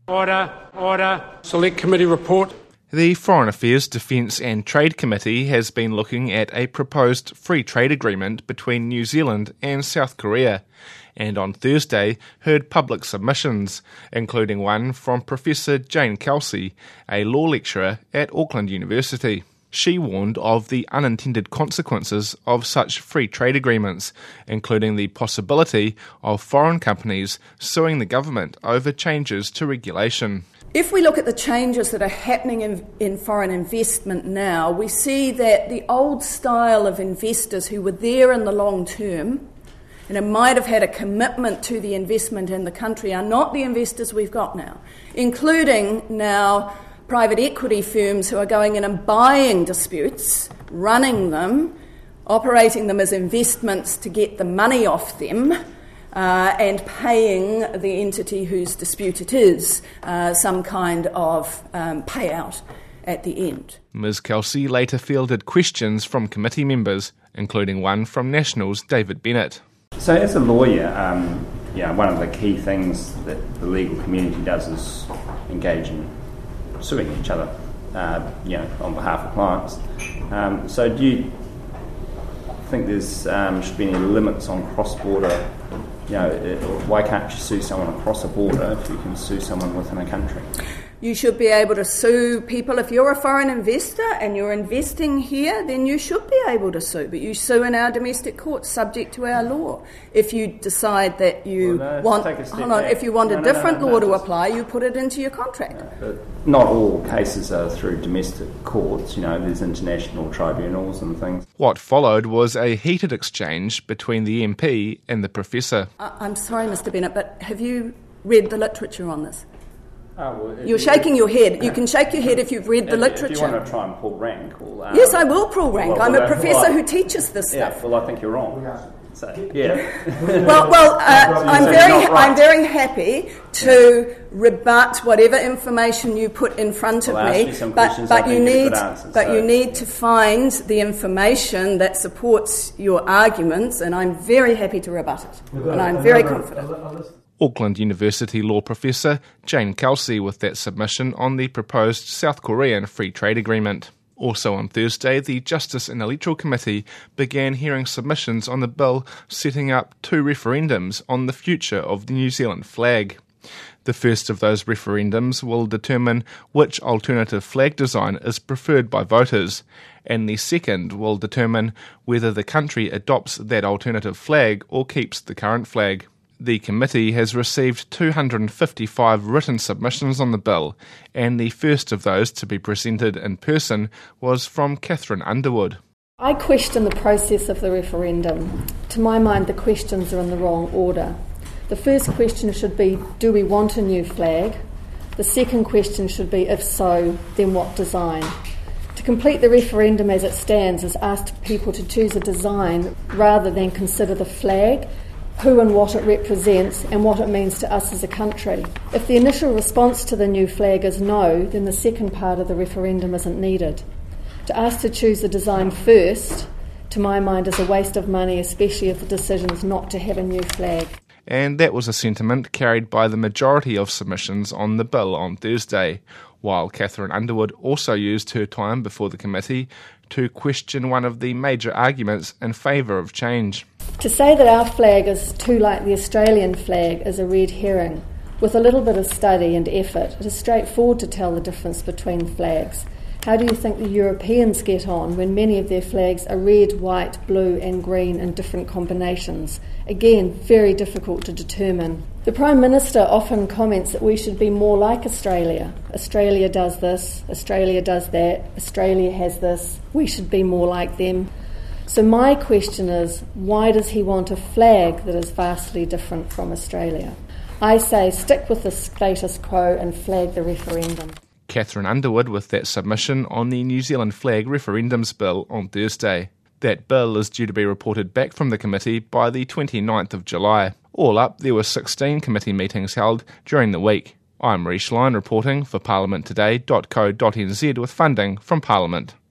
Order. Select Committee report. The Foreign Affairs, Defence and Trade Committee has been looking at a proposed free trade agreement between New Zealand and South Korea, and on Thursday heard public submissions, including one from Professor Jane Kelsey, a law lecturer at Auckland University. She warned of the unintended consequences of such free trade agreements, including the possibility of foreign companies suing the government over changes to regulation. If we look at the changes that are happening in foreign investment now, we see that the old style of investors who were there in the long term and might have had a commitment to the investment in the country are not the investors we've got now, including now private equity firms who are going in and buying disputes, running them, operating them as investments to get the money off them, and paying the entity whose dispute it is some kind of payout at the end. Ms Kelsey later fielded questions from committee members, including one from National's David Bennett. So as a lawyer, one of the key things that the legal community does is engage in suing each other, on behalf of clients. So do you think there's should be any limits on cross-border? Why can't you sue someone across a border if you can sue someone within a country? You should be able to sue people. If you're a foreign investor and you're investing here, then you should be able to sue. But you sue in our domestic courts subject to our law. If you decide that you if you want a different law to apply, you put it into your contract. But not all cases are through domestic courts. There's international tribunals and things. What followed was a heated exchange between the MP and the professor. I'm sorry, Mr Bennett, but have you read the literature on this? You're shaking your head. You can shake your head if you've read the literature. If you want to try and pull rank. Yes, I will pull rank. I'm a professor who teaches this stuff. Well, I think you're wrong. So, I'm very happy to rebut whatever information you put in front of me. But you need to find the information that supports your arguments, and I'm very happy to rebut it. And I'm very confident. Auckland University law professor Jane Kelsey with that submission on the proposed South Korean free trade agreement. Also on Thursday, the Justice and Electoral Committee began hearing submissions on the bill setting up 2 referendums on the future of the New Zealand flag. The first of those referendums will determine which alternative flag design is preferred by voters, and the second will determine whether the country adopts that alternative flag or keeps the current flag. The committee has received 255 written submissions on the bill, and the first of those to be presented in person was from Catherine Underwood. I question the process of the referendum. To my mind, the questions are in the wrong order. The first question should be, do we want a new flag? The second question should be, if so, then what design? To complete the referendum as it stands is asked people to choose a design rather than consider the flag, who and what it represents and what it means to us as a country. If the initial response to the new flag is no, then the second part of the referendum isn't needed. To ask to choose a design first, to my mind, is a waste of money, especially if the decision is not to have a new flag. And that was a sentiment carried by the majority of submissions on the bill on Thursday, while Catherine Underwood also used her time before the committee to question one of the major arguments in favour of change. To say that our flag is too like the Australian flag is a red herring. With a little bit of study and effort, it is straightforward to tell the difference between flags. How do you think the Europeans get on when many of their flags are red, white, blue and green in different combinations? Again, very difficult to determine. The Prime Minister often comments that we should be more like Australia. Australia does this, Australia does that, Australia has this, we should be more like them. So my question is, why does he want a flag that is vastly different from Australia? I say stick with the status quo and flag the referendum. Catherine Underwood with that submission on the New Zealand flag referendums bill on Thursday. That bill is due to be reported back from the committee by the 29th of July. All up, there were 16 committee meetings held during the week. I'm Rhys Lyon reporting for parliamenttoday.co.nz with funding from Parliament.